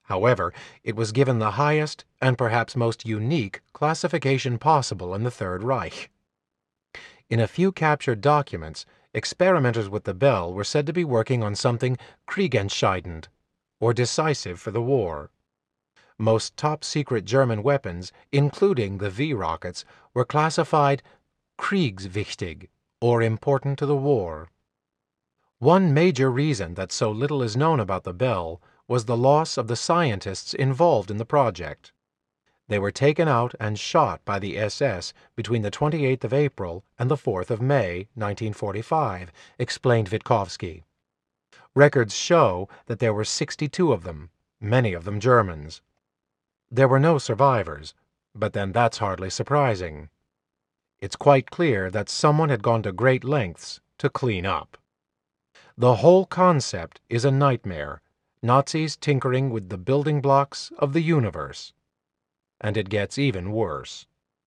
However, it was given the highest and perhaps most unique classification possible in the Third Reich. In a few captured documents, experimenters with the bell were said to be working on something kriegsentscheidend, or decisive for the war. Most top-secret German weapons, including the V-rockets, were classified kriegswichtig, or important to the war. One major reason that so little is known about the bell was the loss of the scientists involved in the project. They were taken out and shot by the SS between the 28th of April and the 4th of May, 1945, explained Witkowski. Records show that there were 62 of them, many of them Germans. There were no survivors, but then that's hardly surprising. It's quite clear that someone had gone to great lengths to clean up. The whole concept is a nightmare, Nazis tinkering with the building blocks of the universe. And it gets even worse.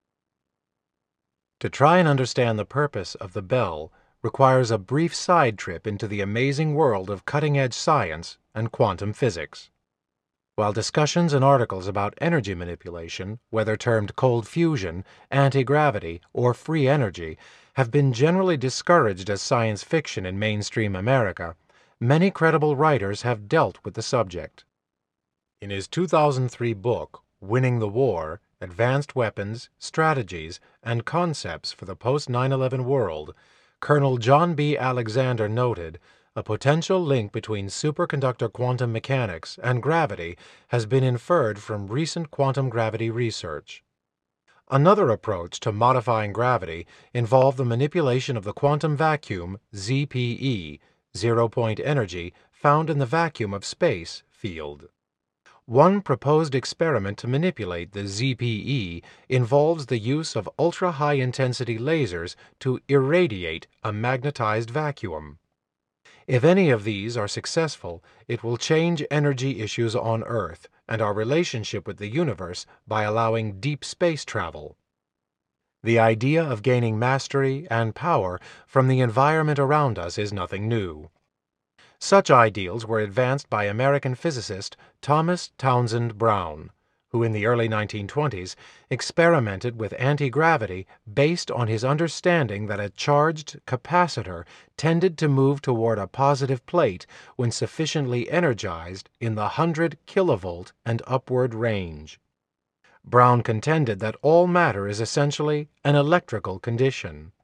To try and understand the purpose of the bell requires a brief side trip into the amazing world of cutting-edge science and quantum physics. While discussions and articles about energy manipulation, whether termed cold fusion, anti-gravity, or free energy, have been generally discouraged as science fiction in mainstream America, many credible writers have dealt with the subject. In his 2003 book, Winning the War, Advanced Weapons, Strategies, and Concepts for the Post-9/11 World, Colonel John B. Alexander noted, a potential link between superconductor quantum mechanics and gravity has been inferred from recent quantum gravity research. Another approach to modifying gravity involved the manipulation of the quantum vacuum ZPE, zero-point energy, found in the vacuum of space field. One proposed experiment to manipulate the ZPE involves the use of ultra-high-intensity lasers to irradiate a magnetized vacuum. If any of these are successful, it will change energy issues on Earth and our relationship with the universe by allowing deep space travel. The idea of gaining mastery and power from the environment around us is nothing new. Such ideals were advanced by American physicist Thomas Townsend Brown, who in the early 1920s experimented with anti-gravity based on his understanding that a charged capacitor tended to move toward a positive plate when sufficiently energized in the 100 kilovolt and upward range. Brown contended that all matter is essentially an electrical condition.